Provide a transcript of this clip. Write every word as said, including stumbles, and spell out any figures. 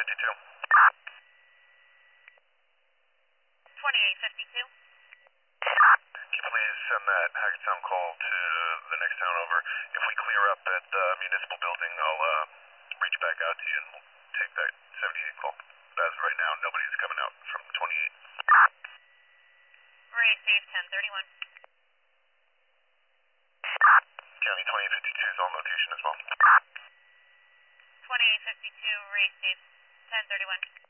fifty-two. twenty-eight fifty-two. Can you please send that Hackettstown call to the next town over? If we clear up at the municipal building, I'll uh, reach back out to you and we'll take that seventy-eight call. But as of right now, nobody's coming out from twenty-eight. Race safe ten thirty-one. County twenty-eight fifty-two is on location as well. twenty-eight fifty-two, race safe ten thirty-one.